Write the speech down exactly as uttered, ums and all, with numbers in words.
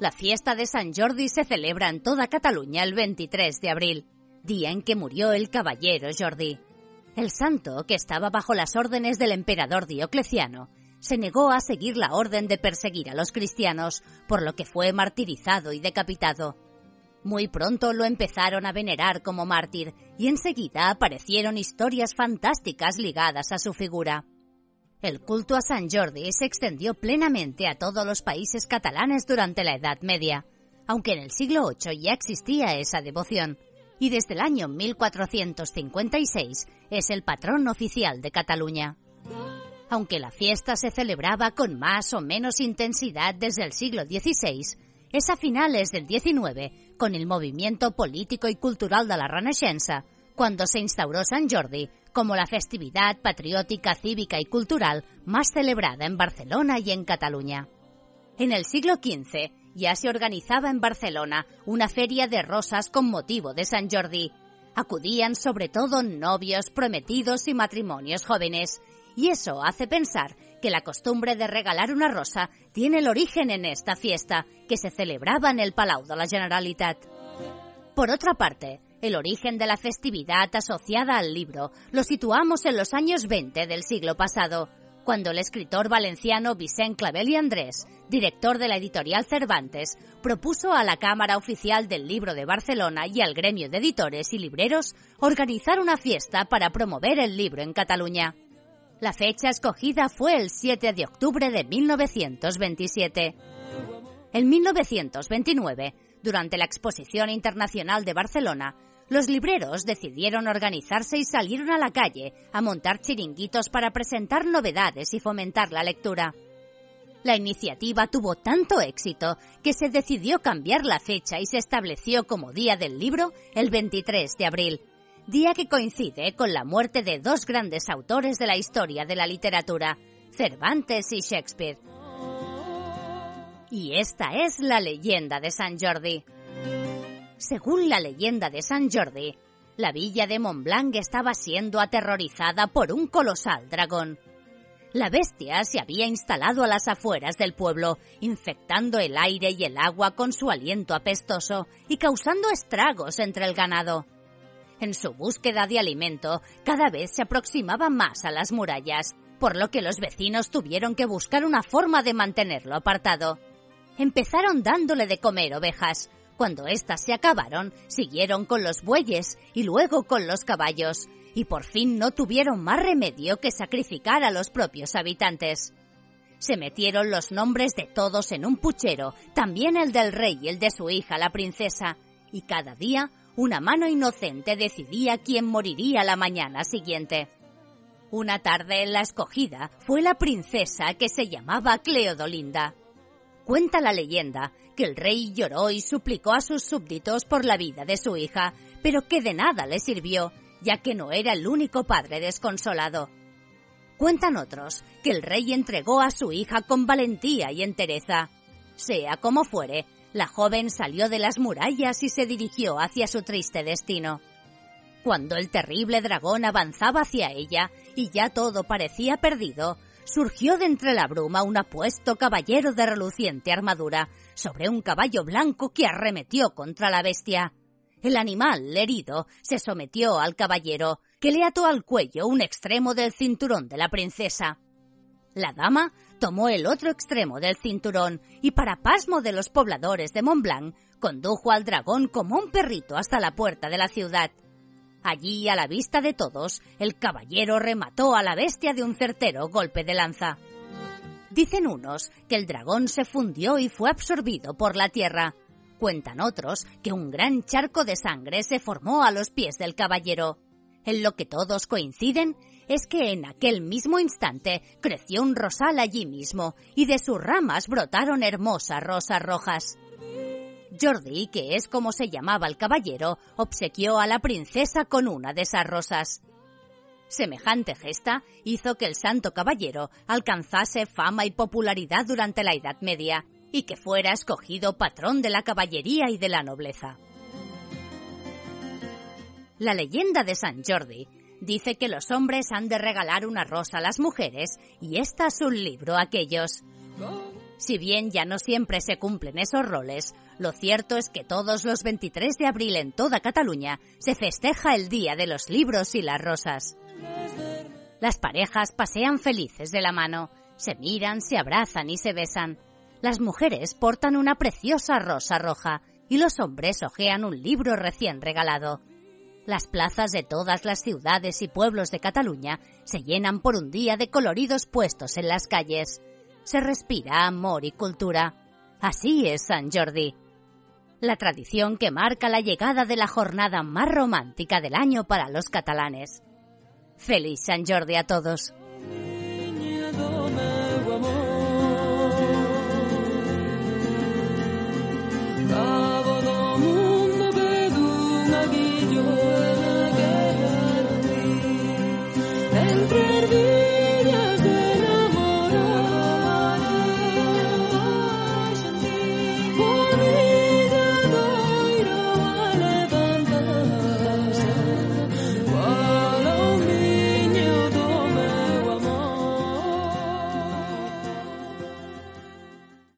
La fiesta de Sant Jordi se celebra en toda Cataluña el veintitrés de abril, día en que murió el caballero Jordi. El santo, que estaba bajo las órdenes del emperador Diocleciano, se negó a seguir la orden de perseguir a los cristianos, por lo que fue martirizado y decapitado. Muy pronto lo empezaron a venerar como mártir y enseguida aparecieron historias fantásticas ligadas a su figura. El culto a Sant Jordi se extendió plenamente a todos los países catalanes durante la Edad Media, aunque en el siglo ocho ya existía esa devoción, y desde el año mil cuatrocientos cincuenta y seis es el patrón oficial de Cataluña. Aunque la fiesta se celebraba con más o menos intensidad desde el siglo dieciséis, es a finales del diecinueve, con el movimiento político y cultural de la Renaixença, cuando se instauró Sant Jordi como la festividad patriótica, cívica y cultural más celebrada en Barcelona y en Cataluña. En el siglo quince ya se organizaba en Barcelona una feria de rosas con motivo de Sant Jordi. Acudían sobre todo novios, prometidos y matrimonios jóvenes, y eso hace pensar que la costumbre de regalar una rosa tiene el origen en esta fiesta, que se celebraba en el Palau de la Generalitat. Por otra parte, el origen de la festividad asociada al libro lo situamos en los años veinte del siglo pasado, cuando el escritor valenciano Vicent Clavel i Andrés, director de la editorial Cervantes, propuso a la Cámara Oficial del Libro de Barcelona y al gremio de editores y libreros organizar una fiesta para promover el libro en Cataluña. La fecha escogida fue el siete de octubre de mil novecientos veintisiete. En mil novecientos veintinueve, durante la Exposición Internacional de Barcelona, los libreros decidieron organizarse y salieron a la calle a montar chiringuitos para presentar novedades y fomentar la lectura. La iniciativa tuvo tanto éxito que se decidió cambiar la fecha y se estableció como Día del Libro el veintitrés de abril, día que coincide con la muerte de dos grandes autores de la historia de la literatura, Cervantes y Shakespeare. Y esta es la leyenda de Sant Jordi. Según la leyenda de Sant Jordi, la villa de Montblanc estaba siendo aterrorizada por un colosal dragón. La bestia se había instalado a las afueras del pueblo, infectando el aire y el agua con su aliento apestoso y causando estragos entre el ganado. En su búsqueda de alimento, cada vez se aproximaba más a las murallas, por lo que los vecinos tuvieron que buscar una forma de mantenerlo apartado. Empezaron dándole de comer ovejas. Cuando éstas se acabaron, siguieron con los bueyes y luego con los caballos, y por fin no tuvieron más remedio que sacrificar a los propios habitantes. Se metieron los nombres de todos en un puchero, también el del rey y el de su hija, la princesa, y cada día una mano inocente decidía quién moriría la mañana siguiente. Una tarde, la escogida fue la princesa que se llamaba Cleodolinda. Cuenta la leyenda que el rey lloró y suplicó a sus súbditos por la vida de su hija, pero que de nada le sirvió, ya que no era el único padre desconsolado. Cuentan otros que el rey entregó a su hija con valentía y entereza. Sea como fuere, la joven salió de las murallas y se dirigió hacia su triste destino. Cuando el terrible dragón avanzaba hacia ella y ya todo parecía perdido, surgió de entre la bruma un apuesto caballero de reluciente armadura, sobre un caballo blanco que arremetió contra la bestia. El animal, herido, se sometió al caballero, que le ató al cuello un extremo del cinturón de la princesa. La dama tomó el otro extremo del cinturón y, para pasmo de los pobladores de Montblanc, condujo al dragón como un perrito hasta la puerta de la ciudad. Allí, a la vista de todos, el caballero remató a la bestia de un certero golpe de lanza. Dicen unos que el dragón se fundió y fue absorbido por la tierra. Cuentan otros que un gran charco de sangre se formó a los pies del caballero. En lo que todos coinciden es que en aquel mismo instante creció un rosal allí mismo y de sus ramas brotaron hermosas rosas rojas. Jordi, que es como se llamaba el caballero, obsequió a la princesa con una de esas rosas. Semejante gesta hizo que el santo caballero alcanzase fama y popularidad durante la Edad Media y que fuera escogido patrón de la caballería y de la nobleza. La leyenda de Sant Jordi dice que los hombres han de regalar una rosa a las mujeres y esta es un libro a aquellos. Si bien ya no siempre se cumplen esos roles, lo cierto es que todos los veintitrés de abril en toda Cataluña se festeja el Día de los Libros y las Rosas. Las parejas pasean felices de la mano, se miran, se abrazan y se besan. Las mujeres portan una preciosa rosa roja y los hombres hojean un libro recién regalado. Las plazas de todas las ciudades y pueblos de Cataluña se llenan por un día de coloridos puestos en las calles. Se respira amor y cultura. Así es Sant Jordi, la tradición que marca la llegada de la jornada más romántica del año para los catalanes. ¡Feliz Sant Jordi a todos!